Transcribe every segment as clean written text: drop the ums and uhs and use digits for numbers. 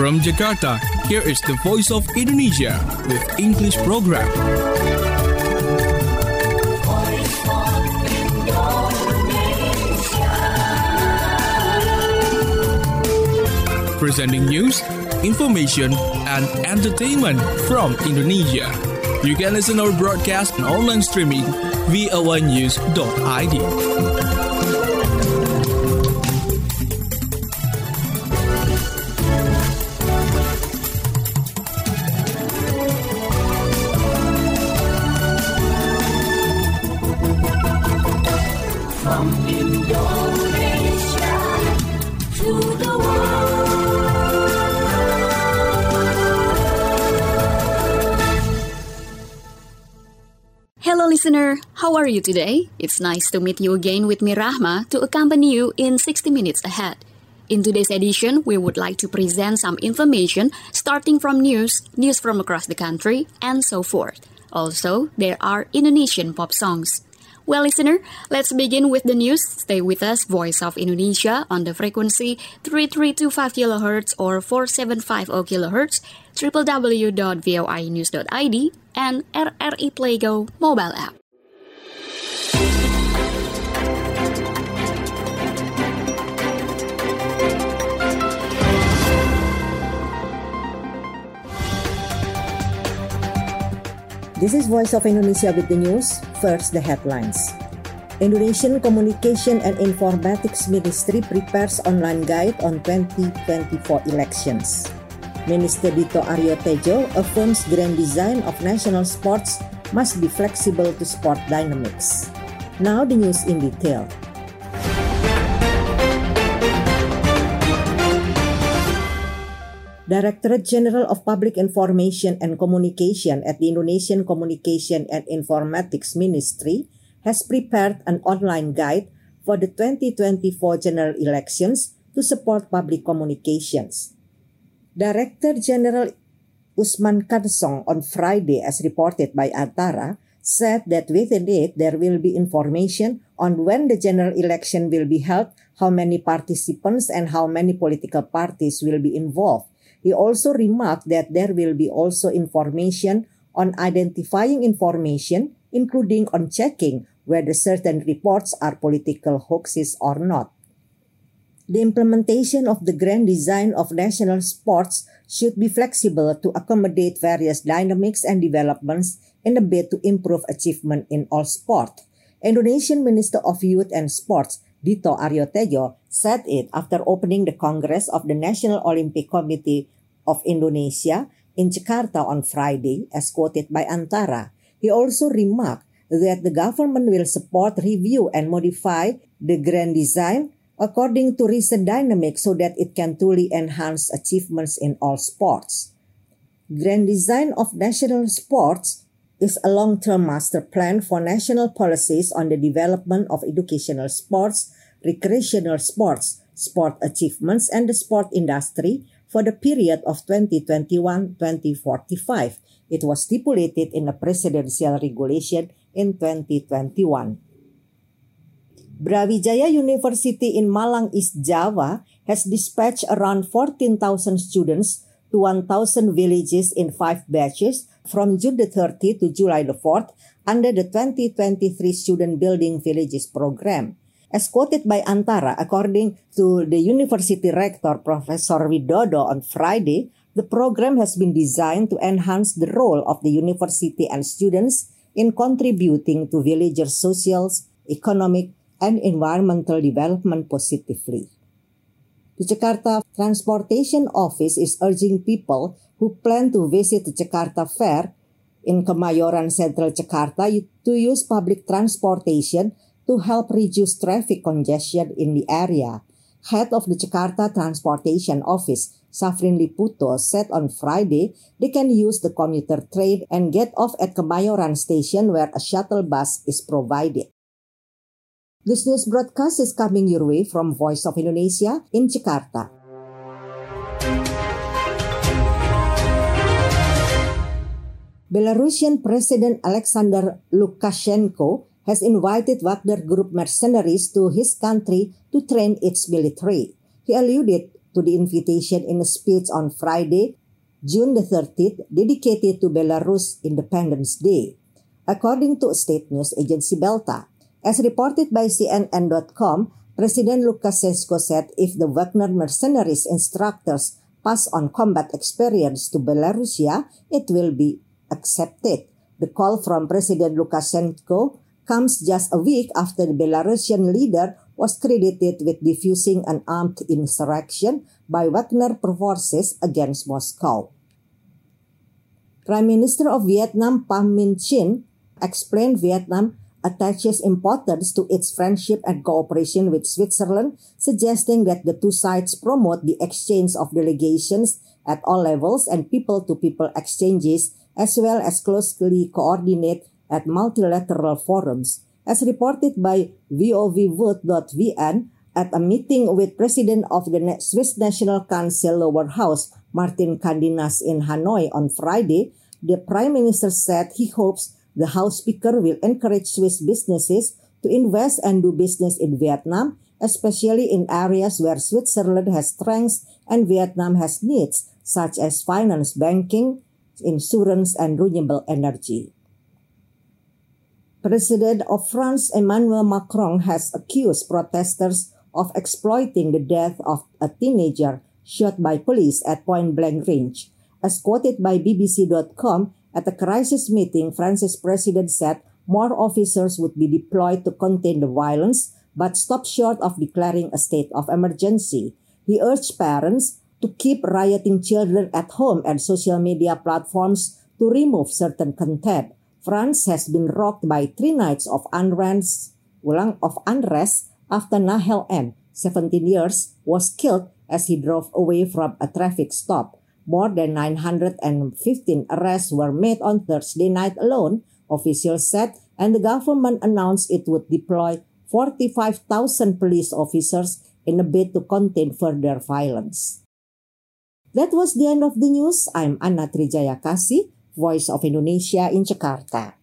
From Jakarta, here is the Voice of Indonesia with English program. Presenting news, information, and entertainment from Indonesia. You can listen our broadcast and online streaming via voanews.id. From Indonesia to the world. Hello listener, how are you today? It's nice to meet you again with me Rahma to accompany you in 60 minutes ahead. In today's edition, we would like to present some information starting from news from across the country, and so forth. Also, there are Indonesian pop songs. Well, listener, let's begin with the news. Stay with us, Voice of Indonesia, on the frequency 3325 kHz or 4750 kHz, www.voinews.id, and RRI Playgo mobile app. This is Voice of Indonesia with the news. First, the headlines. Indonesian Communication and Informatics Ministry prepares online guide on 2024 elections. Minister Dito Aryo Tejo affirms grand design of national sports must be flexible to sport dynamics. Now the news in detail. Directorate General of Public Information and Communication at the Indonesian Communication and Informatics Ministry has prepared an online guide for the 2024 general elections to support public communications. Director General Usman Kansong on Friday, as reported by Antara, said that within it there will be information on when the general election will be held, how many participants and how many political parties will be involved. He also remarked that there will be also information on identifying information, including on checking whether certain reports are political hoaxes or not. The implementation of the grand design of national sports should be flexible to accommodate various dynamics and developments in a bid to improve achievement in all sport. Indonesian Minister of Youth and Sports, Dito Aryo Tejo, said it after opening the Congress of the National Olympic Committee of Indonesia in Jakarta on Friday, as quoted by Antara. He also remarked that the government will support, review, and modify the grand design according to recent dynamics so that it can truly enhance achievements in all sports. Grand design of national sports is a long-term master plan for national policies on the development of educational sports, recreational sports, sport achievements, and the sport industry for the period of 2021-2045. It was stipulated in a presidential regulation in 2021. Brawijaya University in Malang, East Java has dispatched around 14,000 students to 1,000 villages in 5 batches from June the 30th to July the 4th under the 2023 Student Building Villages program. As quoted by Antara, according to the university rector, Professor Widodo, on Friday, the program has been designed to enhance the role of the university and students in contributing to villagers' social, economic, and environmental development positively. The Jakarta Transportation Office is urging people who plan to visit the Jakarta Fair in Kemayoran Central Jakarta to use public transportation to help reduce traffic congestion in the area. Head of the Jakarta Transportation Office, Safrin Liputo, said on Friday they can use the commuter train and get off at Kemayoran Station where a shuttle bus is provided. This news broadcast is coming your way from Voice of Indonesia in Jakarta. Belarusian President Alexander Lukashenko has invited Wagner Group mercenaries to his country to train its military. He alluded to the invitation in a speech on Friday, June the 30th, dedicated to Belarus Independence Day. According to state news agency Belta, as reported by CNN.com, President Lukashenko said if the Wagner mercenaries instructors pass on combat experience to Belarusia, it will be accepted. The call from President Lukashenko comes just a week after the Belarusian leader was credited with diffusing an armed insurrection by Wagner forces against Moscow. Prime Minister of Vietnam Pham Minh Chinh explained Vietnam attaches importance to its friendship and cooperation with Switzerland, suggesting that the two sides promote the exchange of delegations at all levels and people-to-people exchanges, as well as closely coordinate at multilateral forums. As reported by VOV-Vote.vn, at a meeting with President of the Swiss National Council Lower House, Martin Candinas, in Hanoi on Friday, the Prime Minister said he hopes the House Speaker will encourage Swiss businesses to invest and do business in Vietnam, especially in areas where Switzerland has strengths and Vietnam has needs, such as finance, banking, insurance, and renewable energy. President of France Emmanuel Macron has accused protesters of exploiting the death of a teenager shot by police at point-blank range. As quoted by BBC.com, at a crisis meeting, France's president said more officers would be deployed to contain the violence, but stopped short of declaring a state of emergency. He urged parents to keep rioting children at home and social media platforms to remove certain content. France has been rocked by 3 nights of unrest after Nahel M., 17 years, was killed as he drove away from a traffic stop. More than 915 arrests were made on Thursday night alone, officials said, and the government announced it would deploy 45,000 police officers in a bid to contain further violence. That was the end of the news. I'm Anna Trijayakasi, Voice of Indonesia in Jakarta.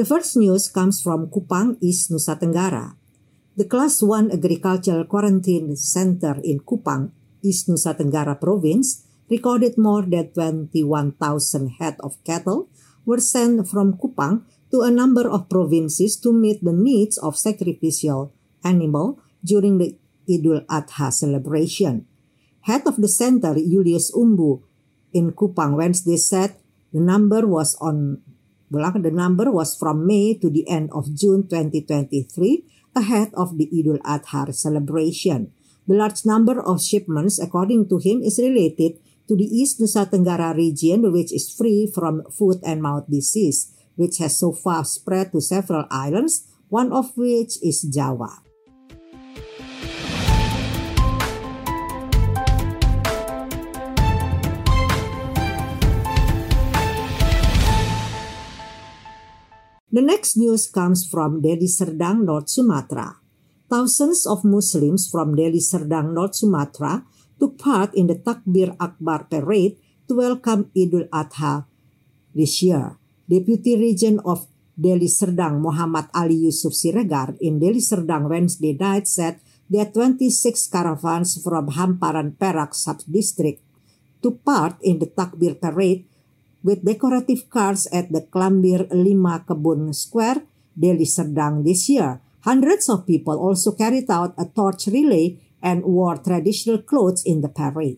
The first news comes from Kupang, East Nusa Tenggara. The Class 1 Agricultural Quarantine Center in Kupang, East Nusa Tenggara Province, recorded more than 21,000 head of cattle were sent from Kupang to a number of provinces to meet the needs of sacrificial animal during the Idul Adha celebration. Head of the center, Julius Umbu, in Kupang Wednesday said the number was from May to the end of June 2023, ahead of the Idul Adha celebration. The large number of shipments, according to him, is related to the East Nusa Tenggara region, which is free from foot and mouth disease, which has so far spread to several islands, one of which is Java. The next news comes from Deli Serdang, North Sumatra. Thousands of Muslims from Deli Serdang, North Sumatra took part in the Takbir Akbar parade to welcome Idul Adha this year. Deputy Regent of Deli Serdang, Muhammad Ali Yusuf Siregar, in Deli Serdang Wednesday night said that 26 caravans from Hamparan Perak sub-district took part in the Takbir parade with decorative cars at the Klambir 5 Kebun Square, Deli Serdang this year. Hundreds of people also carried out a torch relay and wore traditional clothes in the parade.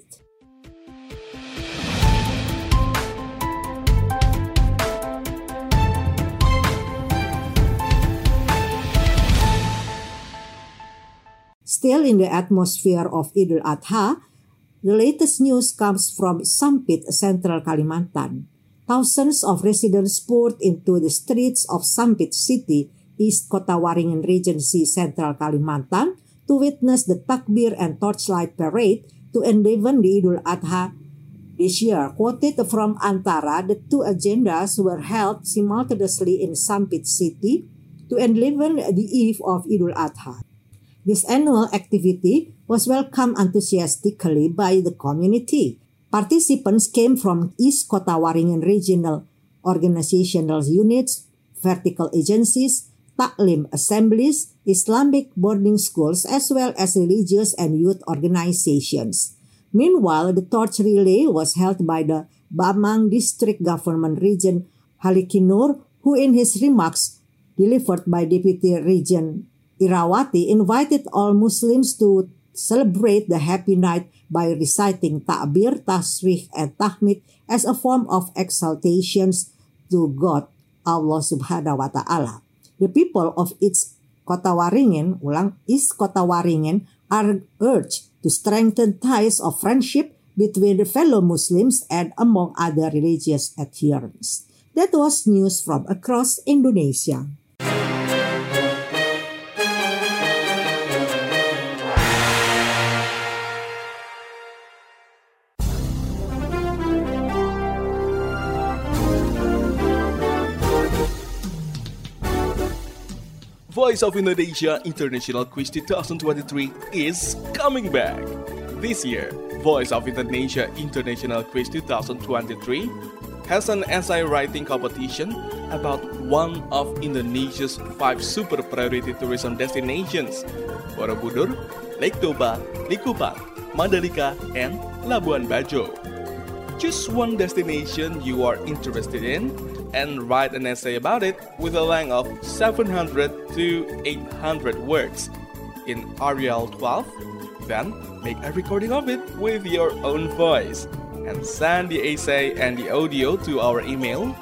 Still in the atmosphere of Idul Adha, the latest news comes from Sampit, Central Kalimantan. Thousands of residents poured into the streets of Sampit City, East Kota Waringin Regency, Central Kalimantan, to witness the Takbir and Torchlight Parade to enliven the Idul Adha this year. Quoted from Antara, the two agendas were held simultaneously in Sampit City to enliven the eve of Idul Adha. This annual activity was welcomed enthusiastically by the community. Participants came from East Kota Waringin Regional Organizational Units, vertical agencies, Taklim assemblies, Islamic boarding schools, as well as religious and youth organizations. Meanwhile, the torch relay was held by the Bamang District Government Regent Halikinur, who in his remarks delivered by Deputy Regent Irawati invited all Muslims to celebrate the happy night by reciting Ta'bir, Tasbih, and Tahmid as a form of exaltations to God, Allah Subhanahu wa Ta'ala. The people of East Kota Waringin are urged to strengthen ties of friendship between the fellow Muslims and among other religious adherents. That was news from across Indonesia. Voice of Indonesia International Quiz 2023 is coming back. This year, Voice of Indonesia International Quiz 2023 has an essay writing competition about one of Indonesia's 5 super priority tourism destinations: Borobudur, Lake Toba, Likupang, Mandalika, and Labuan Bajo. Choose one destination you are interested in and write an essay about it with a length of 700 to 800 words in Arial 12. Then make a recording of it with your own voice and send the essay and the audio to our email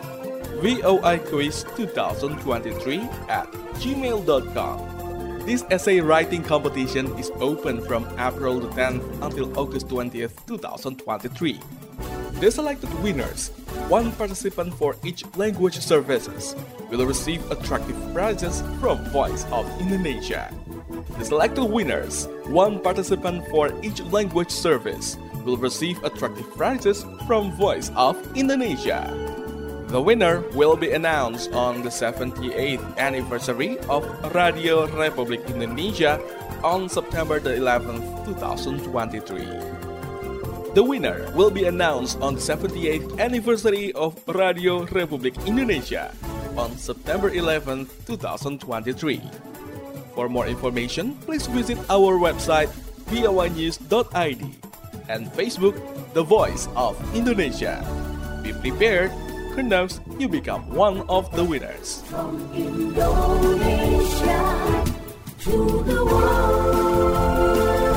voiquiz2023@gmail.com. This essay writing competition is open from April the 10th until August 20th, 2023. The selected winners, one participant for each language services, will receive attractive prizes from Voice of Indonesia. The selected winners, one participant for each language service, will receive attractive prizes from Voice of Indonesia. The winner will be announced on the 78th anniversary of Radio Republik Indonesia on September the 11th, 2023. The winner will be announced on the 78th anniversary of Radio Republik Indonesia on September 11, 2023. For more information, please visit our website voanews.id and Facebook The Voice of Indonesia. Be prepared, who knows, you become one of the winners. From Indonesia to the world.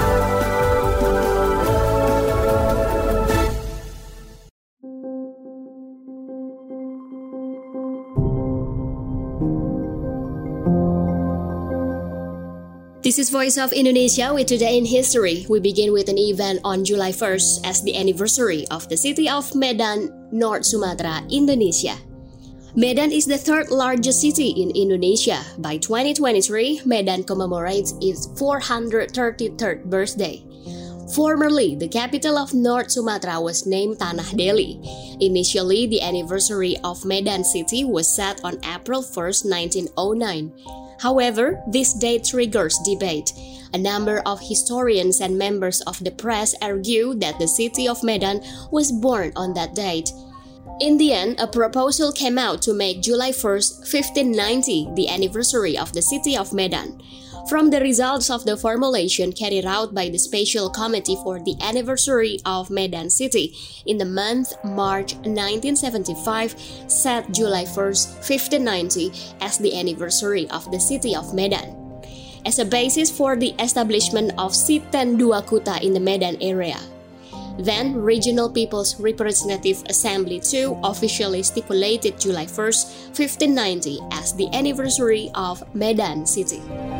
This is Voice of Indonesia with Today in History. We begin with an event on July 1st as the anniversary of the city of Medan, North Sumatra, Indonesia. Medan is the third largest city in Indonesia. By 2023, Medan commemorates its 433rd birthday. Formerly, the capital of North Sumatra was named Tanah Deli. Initially, the anniversary of Medan city was set on April 1st, 1909. However, this date triggers debate. A number of historians and members of the press argue that the city of Medan was born on that date. In the end, a proposal came out to make July 1st, 1590, the anniversary of the city of Medan. From the results of the formulation carried out by the Special Committee for the Anniversary of Medan City in the month March 1975 set July 1st, 1590 as the anniversary of the city of Medan. As a basis for the establishment of Siten Dua Kuta in the Medan area. Then, Regional People's Representative Assembly II officially stipulated July 1st, 1590 as the anniversary of Medan City.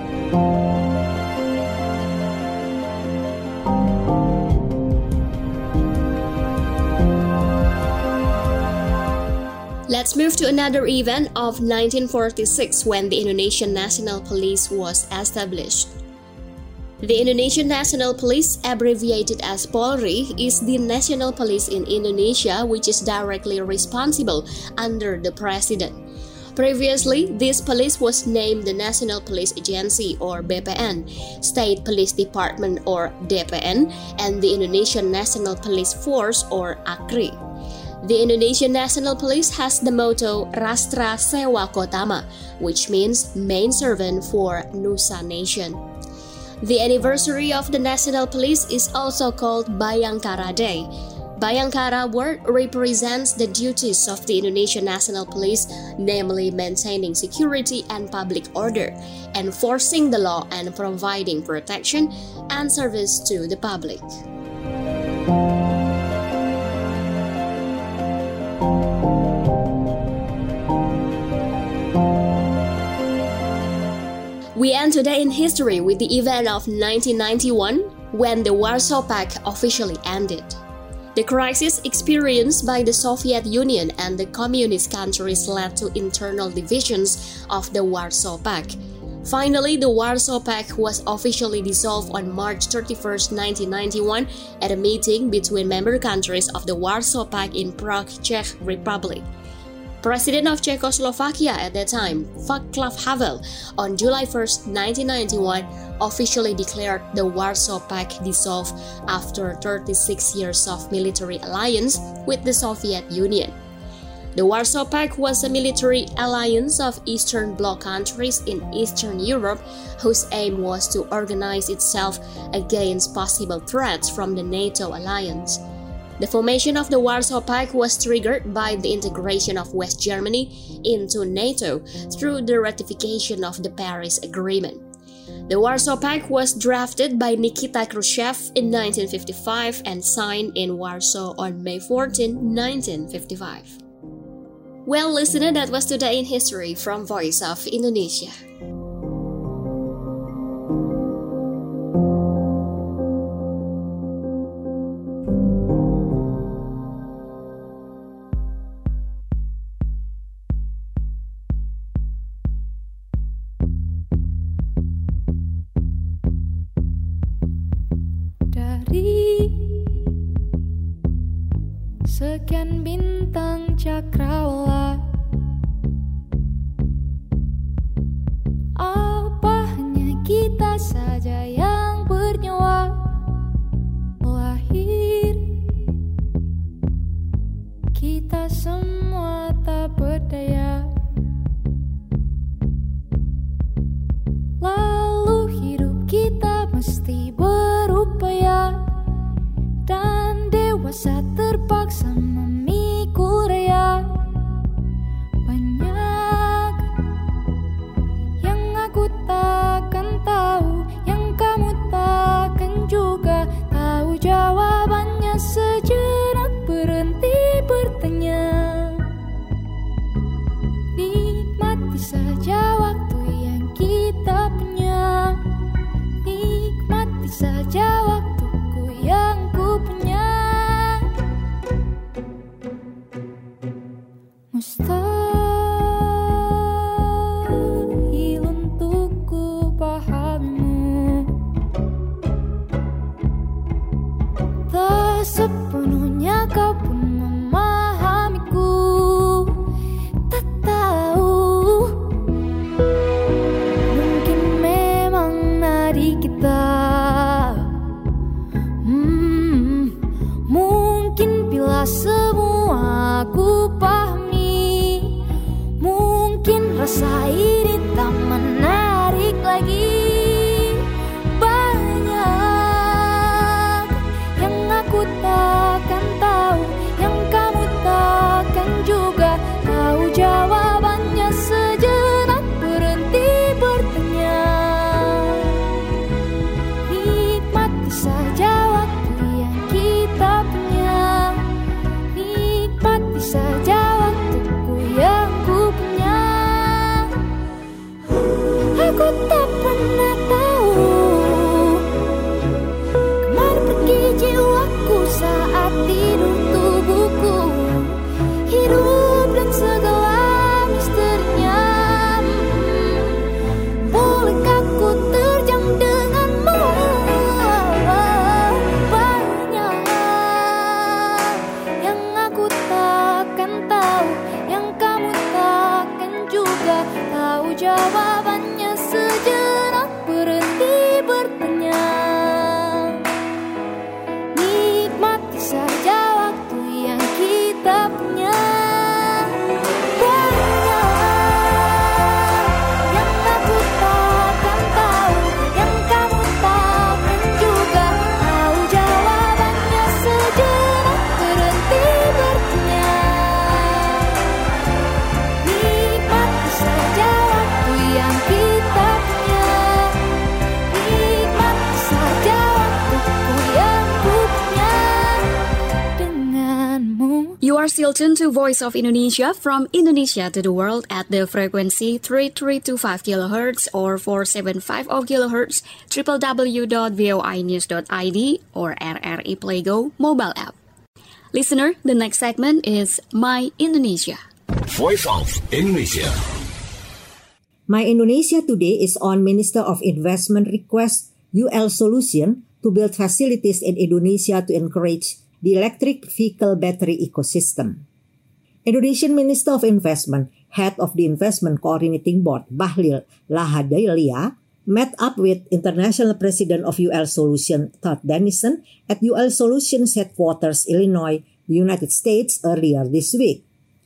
Let's move to another event of 1946 when the Indonesian National Police was established. The Indonesian National Police, abbreviated as Polri, is the national police in Indonesia which is directly responsible under the President. Previously, this police was named the National Police Agency or BPN, State Police Department or DPN, and the Indonesian National Police Force or AKRI. The Indonesian National Police has the motto Rastra Sewa Kotama, which means main servant for Nusa Nation. The anniversary of the National Police is also called Bayangkara Day. Bayangkara word represents the duties of the Indonesian National Police, namely maintaining security and public order, enforcing the law and providing protection and service to the public. We end Today in History with the event of 1991 when the Warsaw Pact officially ended. The crisis experienced by the Soviet Union and the communist countries led to internal divisions of the Warsaw Pact. Finally, the Warsaw Pact was officially dissolved on March 31, 1991 at a meeting between member countries of the Warsaw Pact in Prague, Czech Republic. President of Czechoslovakia at that time, Václav Havel, on July 1, 1991, officially declared the Warsaw Pact dissolved after 36 years of military alliance with the Soviet Union. The Warsaw Pact was a military alliance of Eastern Bloc countries in Eastern Europe whose aim was to organize itself against possible threats from the NATO alliance. The formation of the Warsaw Pact was triggered by the integration of West Germany into NATO through the ratification of the Paris Agreement. The Warsaw Pact was drafted by Nikita Khrushchev in 1955 and signed in Warsaw on May 14, 1955. Well, listener, that was Today in History from Voice of Indonesia. Sekian bintang cakrawala, apa hanya kita saja yang bernyawa? Lahir kita semua tak berdaya. still tuned to Voice of Indonesia from Indonesia to the world at the frequency 3325 kHz or 4750 kHz, www.voinews.id or RRI Playgo mobile app. Listener, the next segment is My Indonesia. Voice of Indonesia. My Indonesia today is on Minister of Investment request UL Solution to build facilities in Indonesia to encourage the electric vehicle battery ecosystem. Indonesian Minister of Investment, head of the Investment Coordinating Board, Bahlil Lahadalia, met up with International President of UL Solution, Todd Dennison, at UL Solutions headquarters, Illinois, the United States, earlier this week.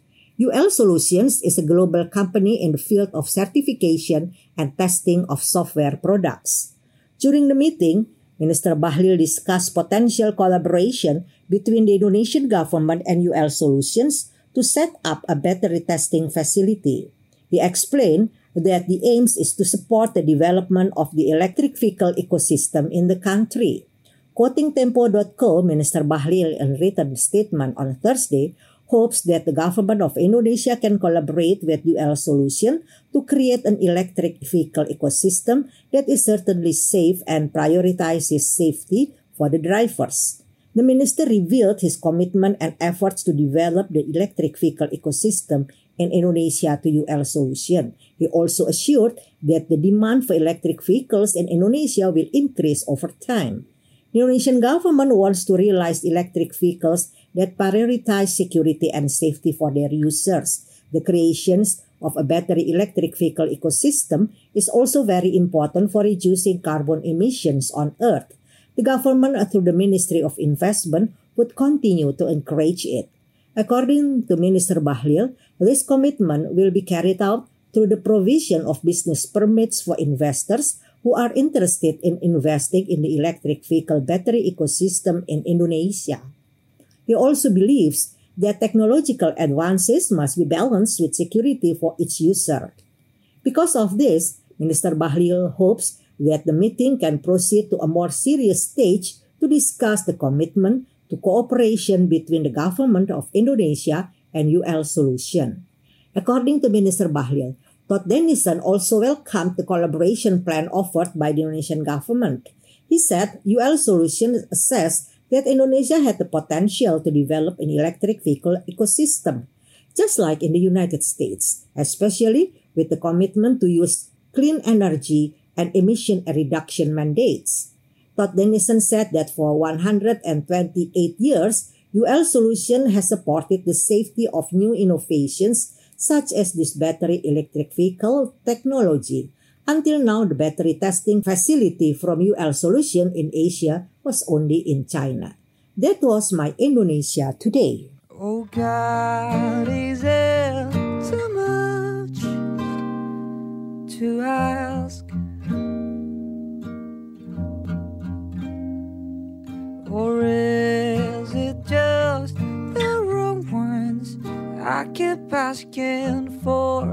UL Solutions is a global company in the field of certification and testing of software products. During the meeting, Minister Bahlil discussed potential collaboration between the Indonesian government and UL Solutions to set up a battery testing facility. He explained that the aim is to support the development of the electric vehicle ecosystem in the country. Quoting Tempo.co, Minister Bahlil in a written statement on Thursday hopes that the government of Indonesia can collaborate with UL Solution to create an electric vehicle ecosystem that is certainly safe and prioritizes safety for the drivers. The minister revealed his commitment and efforts to develop the electric vehicle ecosystem in Indonesia to UL Solution. He also assured that the demand for electric vehicles in Indonesia will increase over time. The Indonesian government wants to realize electric vehicles that prioritize security and safety for their users. The creation of a battery electric vehicle ecosystem is also very important for reducing carbon emissions on Earth. The government, through the Ministry of Investment, would continue to encourage it. According to Minister Bahlil, this commitment will be carried out through the provision of business permits for investors who are interested in investing in the electric vehicle battery ecosystem in Indonesia. He also believes that technological advances must be balanced with security for its user. Because of this, Minister Bahlil hopes that the meeting can proceed to a more serious stage to discuss the commitment to cooperation between the government of Indonesia and UL Solution. According to Minister Bahlil, Todd Dennison also welcomed the collaboration plan offered by the Indonesian government. He said UL Solutions assessed that Indonesia had the potential to develop an electric vehicle ecosystem, just like in the United States, especially with the commitment to use clean energy and emission reduction mandates. Todd Dennison said that for 128 years, UL Solution has supported the safety of new innovations such as this battery electric vehicle technology. Until now, the battery testing facility from UL Solution in Asia was only in China. That was My Indonesia today. Oh God, is it too much to ask? Or is it just the wrong ones I keep asking for?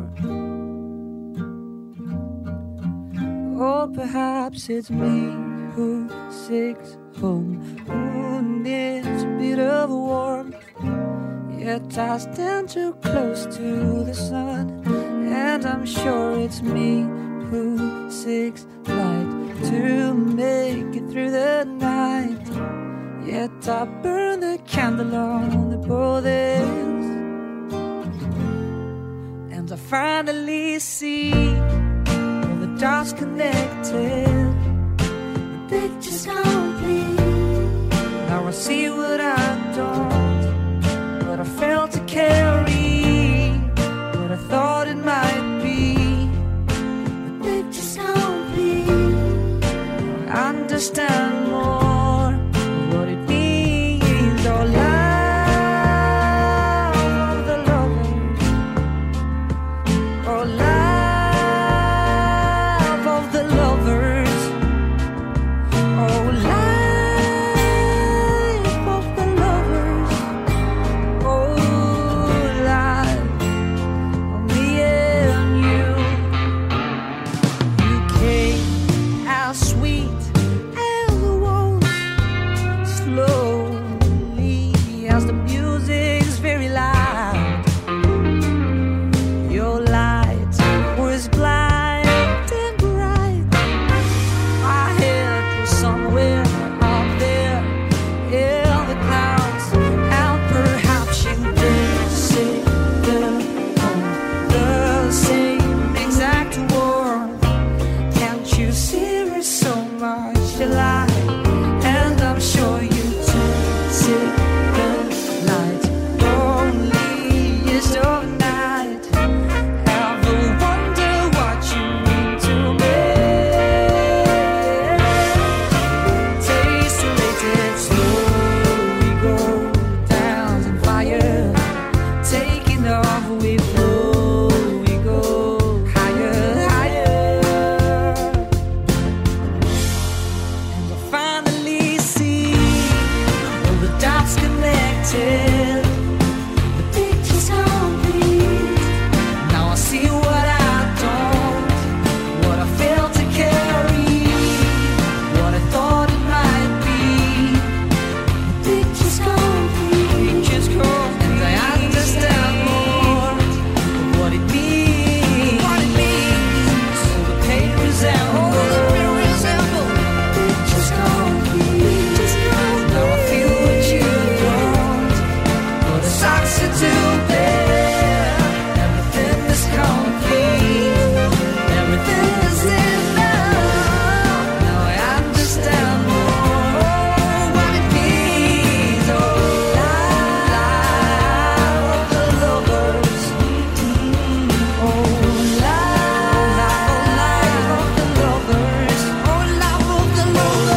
Or perhaps it's me who seeks home, who needs a bit of warmth. Yet I stand too close to the sun, and I'm sure it's me who seeks light to make it through the night. Yet I burn the candle on the both ends, and I finally see all the dots connected, the picture's complete. Now I see what I don't, what I failed to carry, what I thought it might be. The picture's complete. I understand more what it means. Oh, love of the lovers. Oh, love of the lovers. Oh, life of the lovers. Oh, life of me and you. You came as sweet and much you like, and I'm sure you too see the light. Loneliest of night, ever wonder what you mean to me? Taste related, slowly go down in fire, taking off with flow, we go higher, higher. And I finally see all the dots connected, the picture's complete. Now I see what I don't, what I failed to carry, what I thought it might be. The picture's complete, and I understand more of what it means. All the pain resembles, the picture's complete. Now I feel what you don't, but the socks are too bare. Everything is complete, everything is enough. Now I understand more what it means. Oh, life of the lovers. Oh, life of the lovers. Oh, life of the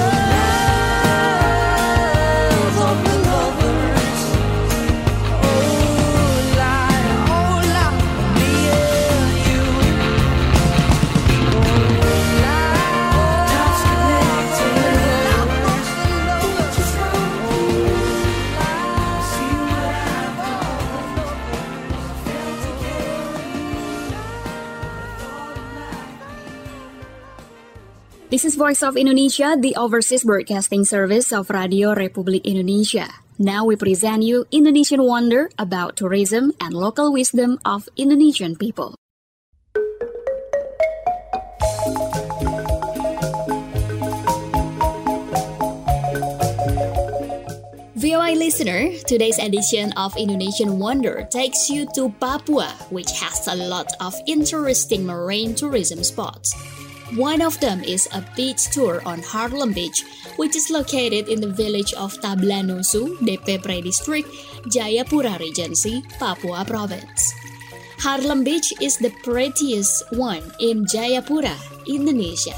lovers. Of the lovers. Oh, life, me and you. Oh, life, that's connected. Love of the lovers. See what I've done. Failed to This is Voice of Indonesia, the overseas broadcasting service of Radio Republik Indonesia. Now we present you Indonesian Wonder about tourism and local wisdom of Indonesian people. VOA listener, today's edition of Indonesian Wonder takes you to Papua, which has a lot of interesting marine tourism spots. One of them is a beach tour on Harlem Beach, which is located in the village of Tablanusu, Depepre District, Jayapura Regency, Papua Province. Harlem Beach is the prettiest one in Jayapura, Indonesia.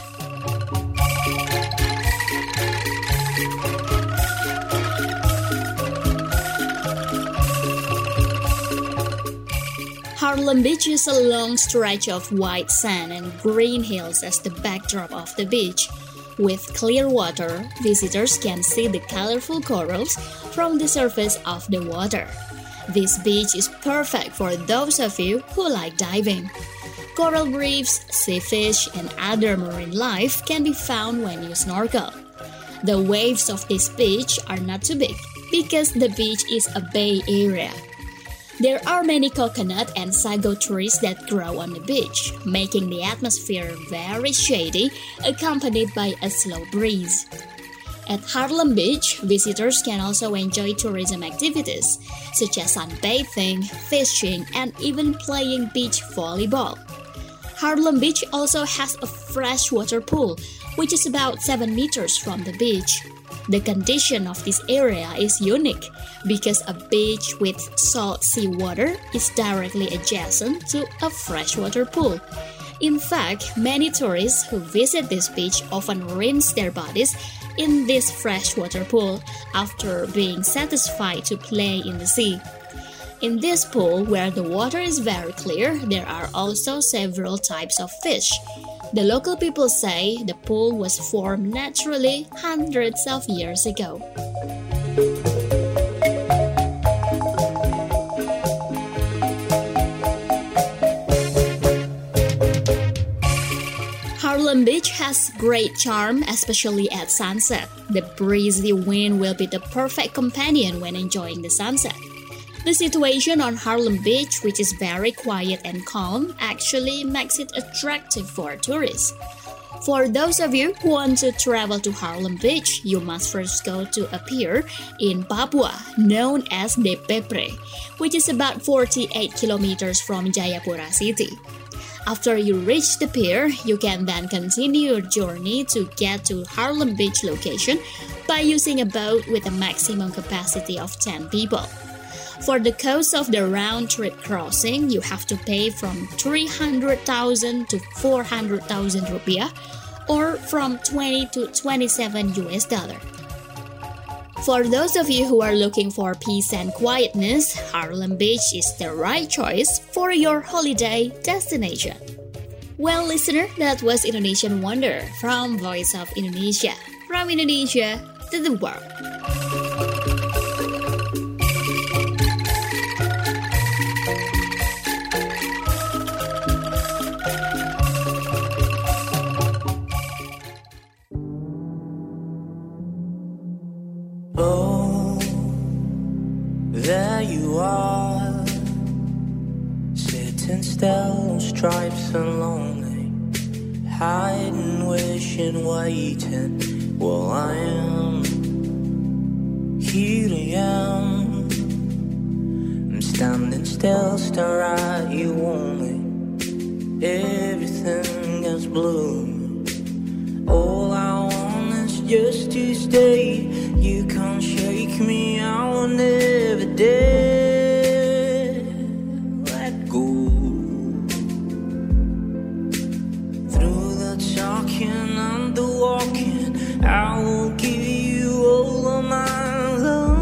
Harlem Beach is a long stretch of white sand and green hills as the backdrop of the beach. With clear water, visitors can see the colorful corals from the surface of the water. This beach is perfect for those of you who like diving. Coral reefs, sea fish, and other marine life can be found when you snorkel. The waves of this beach are not too big because the beach is a bay area. There are many coconut and sago trees that grow on the beach, making the atmosphere very shady, accompanied by a slow breeze. At Harlem Beach, visitors can also enjoy tourism activities, such as sunbathing, fishing, and even playing beach volleyball. Harlem Beach also has a freshwater pool, which is about 7 meters from the beach. The condition of this area is unique because a beach with salt seawater is directly adjacent to a freshwater pool. In fact, many tourists who visit this beach often rinse their bodies in this freshwater pool after being satisfied to play in the sea. In this pool, where the water is very clear, there are also several types of fish. The local people say the pool was formed naturally hundreds of years ago. Harlem Beach has great charm, especially at sunset. The breezy wind will be the perfect companion when enjoying the sunset. The situation on Harlem Beach, which is very quiet and calm, actually makes it attractive for tourists. For those of you who want to travel to Harlem Beach, you must first go to a pier in Papua, known as Depepre, which is about 48 kilometers from Jayapura city. After you reach the pier, you can then continue your journey to get to Harlem Beach location by using a boat with a maximum capacity of 10 people. For the cost of the round-trip crossing, you have to pay from 300,000 to 400,000 rupiah, or from 20 to 27 US dollar. For those of you who are looking for peace and quietness, Harlem Beach is the right choice for your holiday destination. Well, listener, that was Indonesian Wonder from Voice of Indonesia. From Indonesia to the world. Oh, there you are, sitting still, stripes and lonely, hiding, wishing, waiting. Well, I am, here I am. I'm standing still, stare at you only. Everything is blue. All I want is just to stay. You can't shake me, I will never dare let go. Through the talking and the walking, I will give you all of my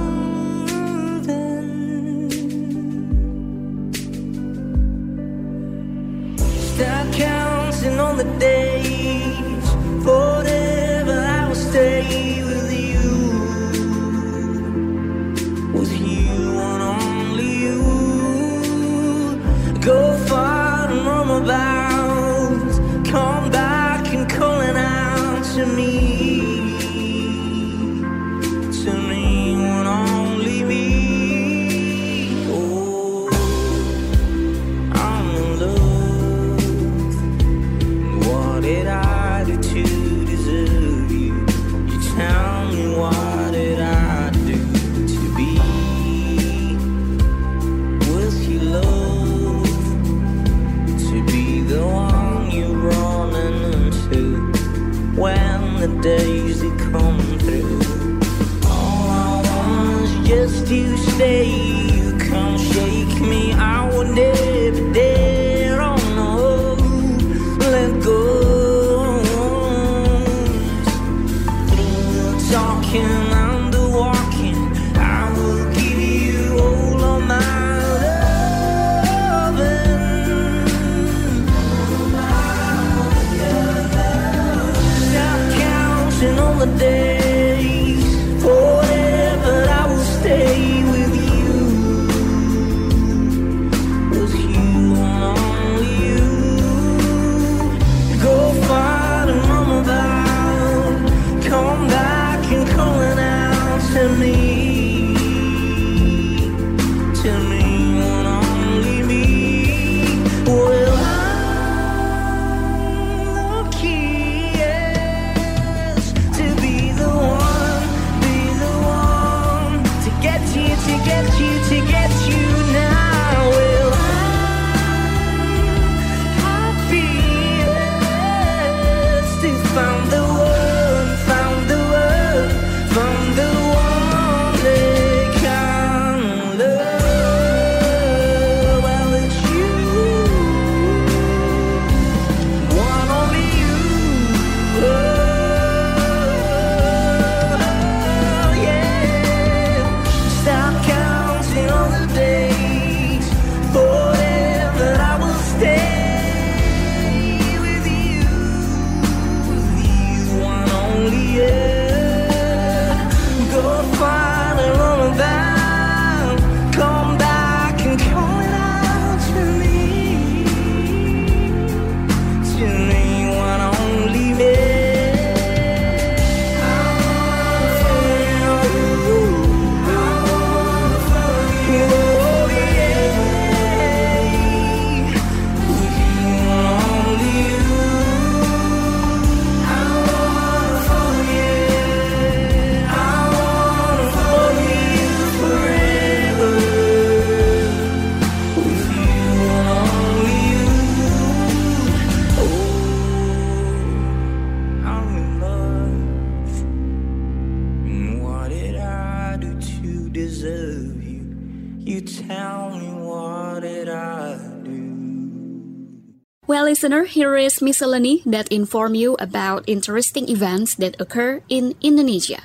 loving. Start counting on the days, forever I will stay with you. With you and only you. Go far and roam about, come back and calling out to me. To me and only me. Oh, I'm in love. What did I do to deserve you? You tell me, what did I do to be with your love? To be the one you're running into when the days they come through. All I want is just to stay. You can't shake me, I will never dare. Oh no, let go. Through the talking and the walking, I will give you all of my loving. Stop counting all the days, forever I will stay with you. listener, here is miscellany that inform you about interesting events that occur in Indonesia.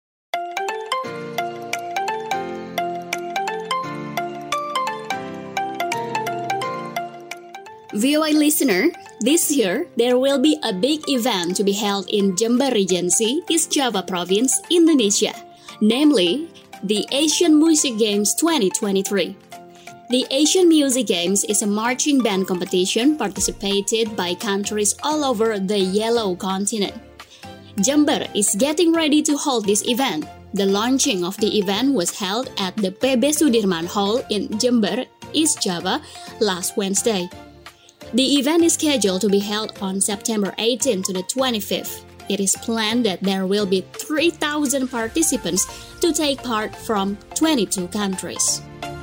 VOA listener, this year there will be a big event to be held in Jember Regency, East Java Province, Indonesia, namely the Asian Music Games 2023. The Asian Music Games is a marching band competition participated by countries all over the Yellow Continent. Jember is getting ready to hold this event. The launching of the event was held at the PB Sudirman Hall in Jember, East Java, last Wednesday. The event is scheduled to be held on September 18 to the 25th. It is planned that there will be 3,000 participants to take part from 22 countries.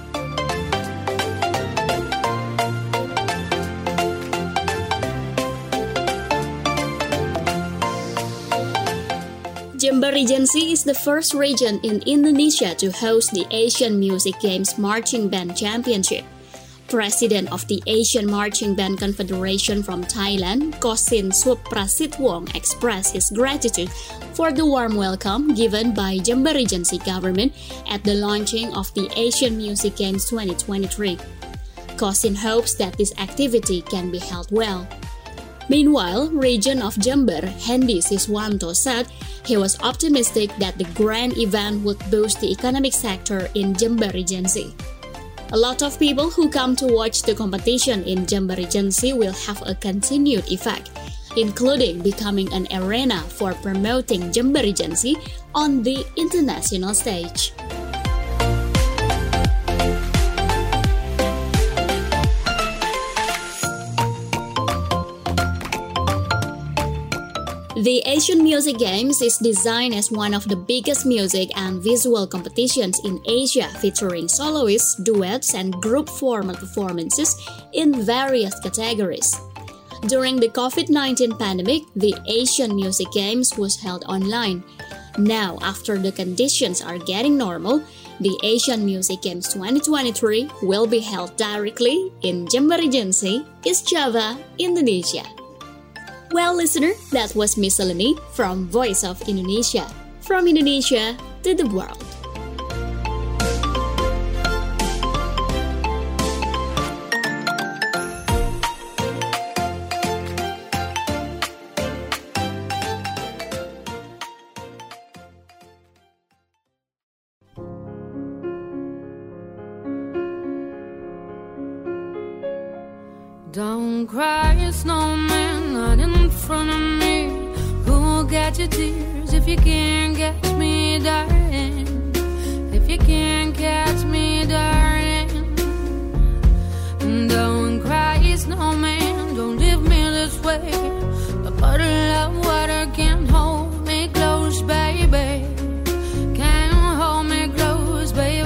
Jember Regency is the first region in Indonesia to host the Asian Music Games Marching Band Championship. President of the Asian Marching Band Confederation from Thailand, Kosin Suprasitwong, expressed his gratitude for the warm welcome given by Jember Regency government at the launching of the Asian Music Games 2023. Kosin hopes that this activity can be held well. Meanwhile, Region of Jember, Hendy Siswanto, said he was optimistic that the grand event would boost the economic sector in Jember Regency. A lot of people who come to watch the competition in Jember Regency will have a continued effect, including becoming an arena for promoting Jember Regency on the international stage. The Asian Music Games is designed as one of the biggest music and visual competitions in Asia, featuring soloists, duets, and group format performances in various categories. During the COVID-19 pandemic, the Asian Music Games was held online. Now, after the conditions are getting normal, the Asian Music Games 2023 will be held directly in Jember Regency, East Java, Indonesia. Well, listener, that was miscellany from Voice of Indonesia. From Indonesia to the world. Don't cry, snowman, not in front of me. Who'll get your tears if you can't catch me, darling? If you can't catch me, darling. Don't cry, snowman, don't leave me this way. A bottle of water can't hold me close, baby. Can't hold me close, baby.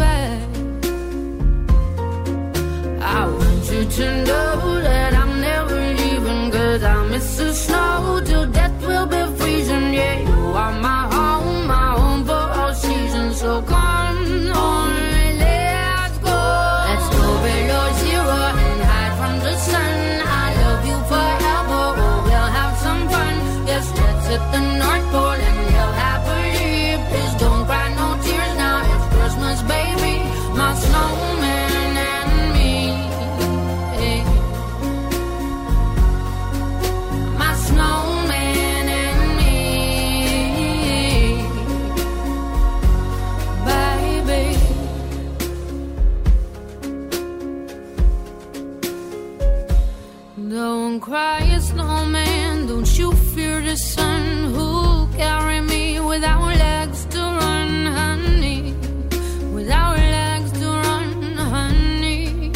I want you to know that I'm never leaving, 'cause I miss the snow till death will be freezing. Yeah, you are my home for all seasons. So come on, let's go. Let's go below zero and hide from the sun. I love you forever, oh, we'll have some fun. Yes, let's hit the North Pole and live happily. Please don't cry no tears now, it's Christmas, baby. My snowman and me. My snowman and me, baby. Don't cry, snowman, don't you fear the sun. Who'll carry me without legs to run, honey? Without legs to run, honey.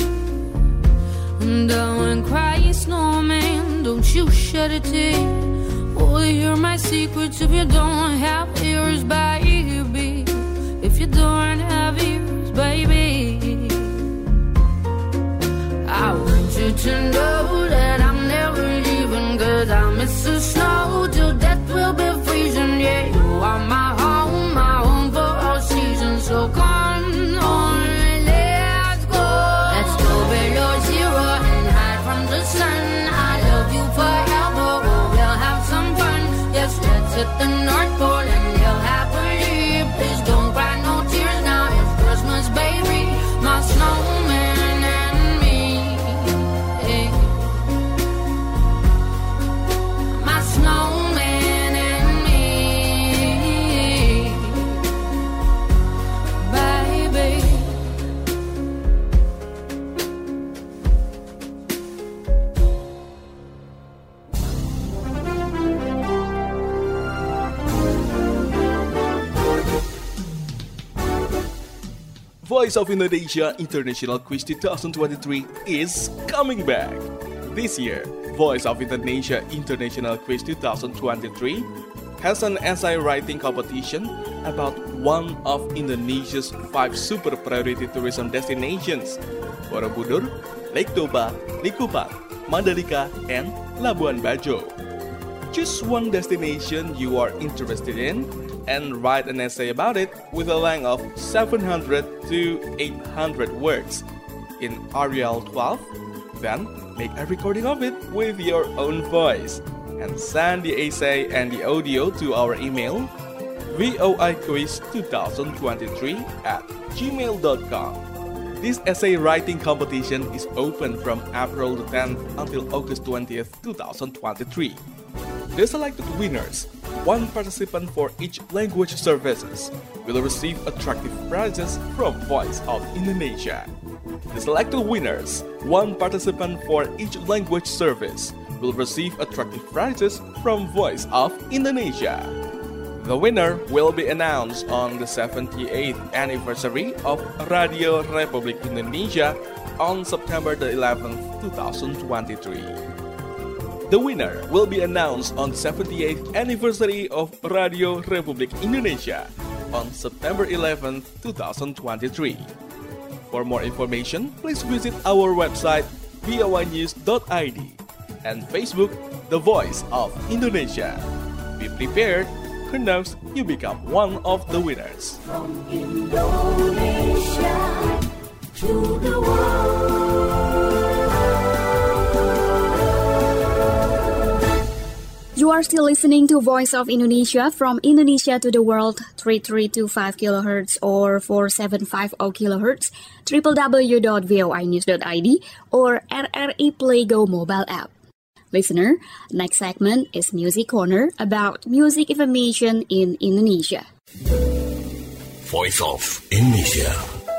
Don't cry, snowman, don't you shed a tear. Oh, hear my secrets if you don't have ears, baby. If you don't have ears, baby. I want you to know that I'm never leaving, 'cause I miss the snow till death will be freezing. Yeah, you are my home for all seasons. So come on, let's go. Let's go below zero and hide from the sun. I love you hit the North Pole and live happily. Please don't cry no tears now, it's Christmas, baby. My snowman and me. My snowman and me, baby. Voice of Indonesia International Quiz 2023 is coming back. This year, Voice of Indonesia International Quiz 2023 has an essay writing competition about one of Indonesia's 5 super priority tourism destinations: Borobudur, Lake Toba, Likupang, Mandalika, and Labuan Bajo. Choose one destination you are interested in and write an essay about it with a length of 700 to 800 words in Arial 12. Then make a recording of it with your own voice and send the essay and the audio to our email voiquiz2023@gmail.com. This essay writing competition is open from April the 10th until August 20th, 2023. The selected winners, one participant for each language services, will receive attractive prizes from Voice of Indonesia. The selected winners, one participant for each language service, will receive attractive prizes from Voice of Indonesia. The winner will be announced on the 78th anniversary of Radio Republik Indonesia on September the 11th, 2023. The winner will be announced on the 78th anniversary of Radio Republik Indonesia on September 11th, 2023. For more information, please visit our website voinews.id and Facebook The Voice of Indonesia. Be prepared, who knows, you become one of the winners. From Indonesia to the world. You are still listening to Voice of Indonesia from Indonesia to the World, 3325 kHz or 4750 kHz, www.voinews.id or RRI Play Go mobile app. Listener, next segment is Music Corner about music information in Indonesia. Voice of Indonesia.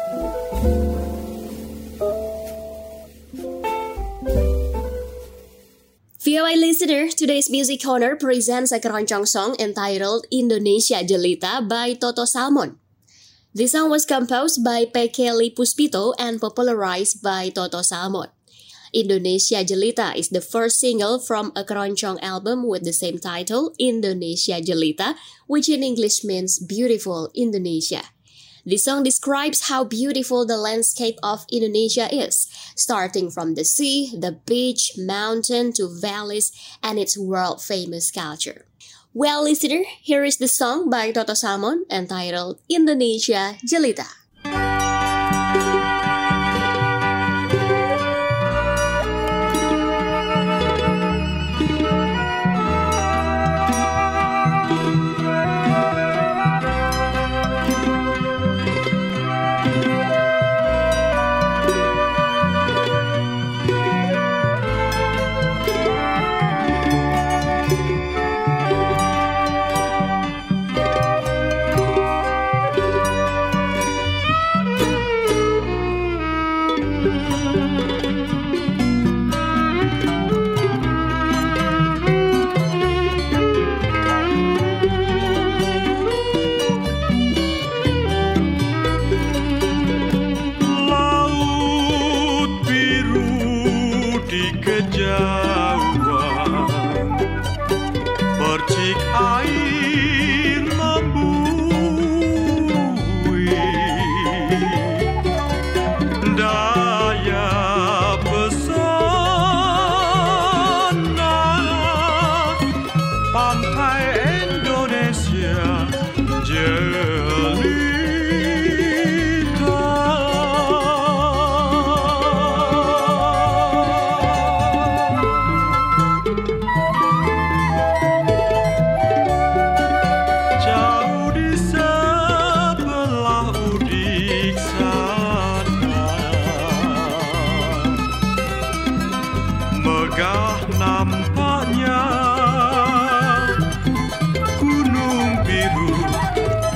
VOA listener, today's Music Corner presents a keroncong song entitled Indonesia Jelita by Toto Salmon. This song was composed by Pekeli Puspito and popularized by Toto Salmon. Indonesia Jelita is the first single from a keroncong album with the same title, Indonesia Jelita, which in English means Beautiful Indonesia. This song describes how beautiful the landscape of Indonesia is, starting from the sea, the beach, mountain to valleys, and its world-famous culture. Well, listener, here is the song by Toto Salmon entitled Indonesia Jelita.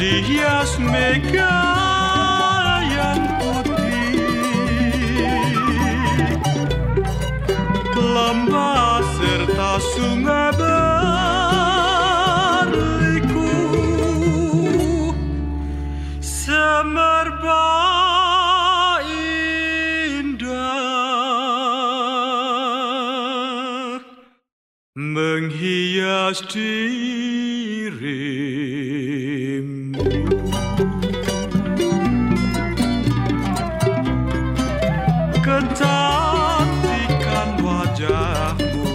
dihias mega yang putih, lembah serta sungai berliku, semerbak indah menghias dirimu. Kecantikan wajahmu,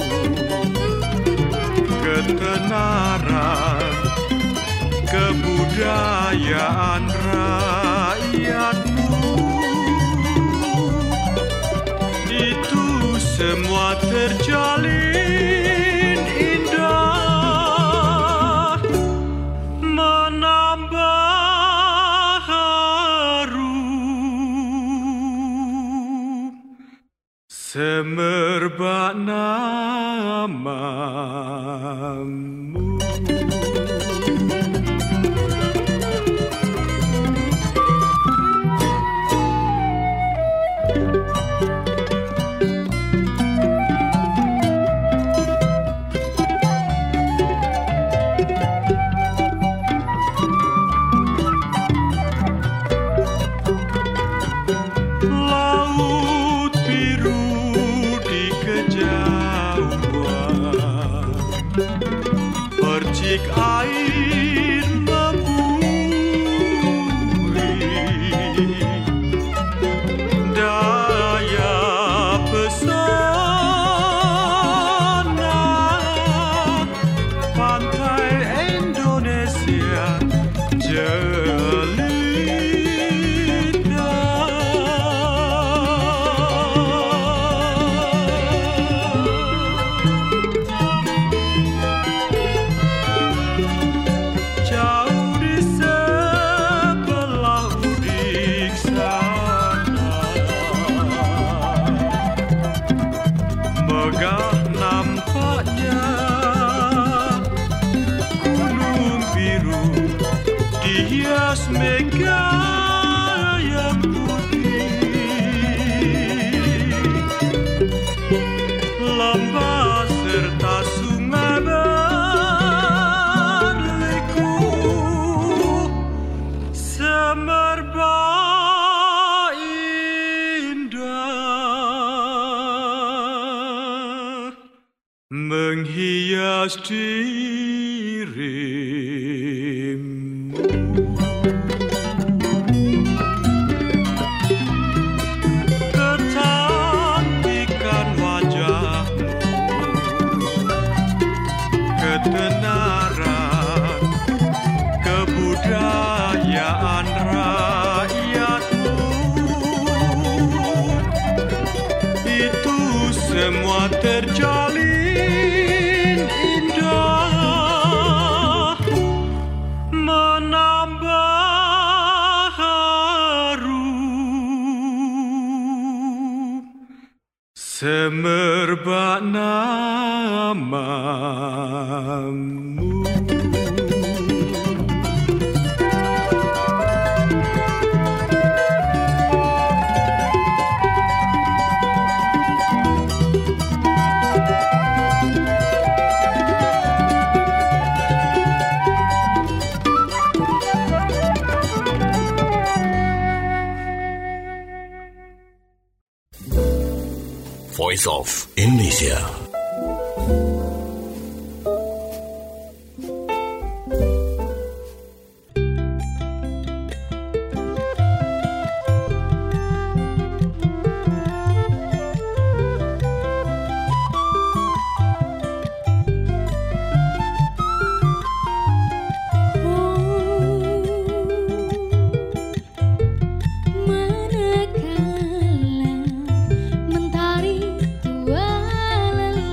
ketenaran, kebudayaan rakyatmu, itu semua terjalin indah, menambah harum semerbak namamu. Laut biru di kejauhan, percik air memburi, daya pesona pantai Indonesia jelita. Jauh di sebelah udik sana, megah nampaknya gunung biru dihias mega yang putih, lembah serta sungai berliku, semerbak indah menghias dirimu. Kecantikan wajahmu, ketenaran, kebudayaan rakyatmu, itu semua terjalin indah, menambah harum semerbak namamu. Voice of Indonesia. Manakala mentari tua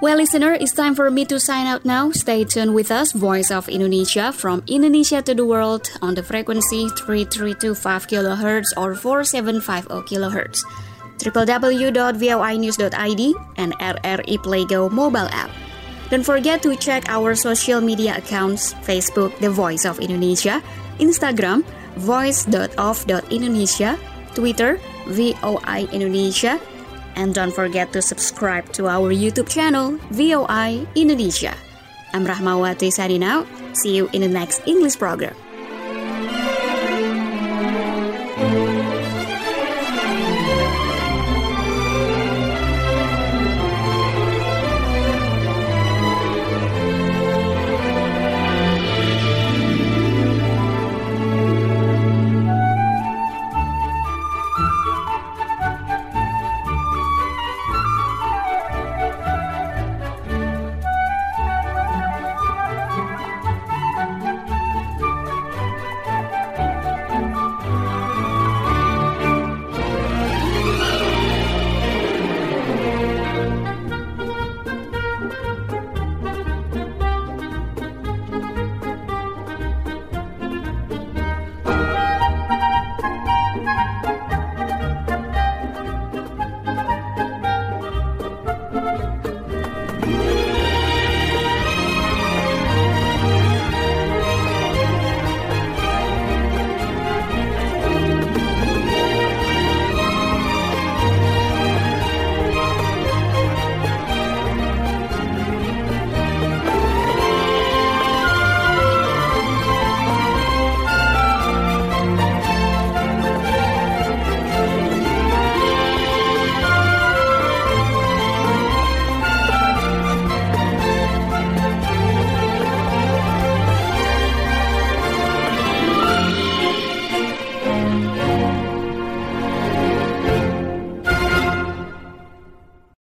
Well, listener, it's time for me to sign out now. Stay tuned with us, Voice of Indonesia, from Indonesia to the world on the frequency 3325 kHz or 4750 kHz. www.voinews.id and RRI Playgo mobile app. Don't forget to check our social media accounts, Facebook, The Voice of Indonesia, Instagram, voice.of.indonesia, Twitter, VOI Indonesia, and don't forget to subscribe to our YouTube channel, VOI Indonesia. I'm Rahmawati signing out. See you in the next English program.